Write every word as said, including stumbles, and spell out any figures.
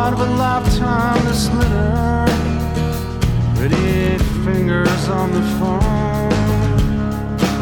part of a lifetime, this letter. Pretty fingers on the phone.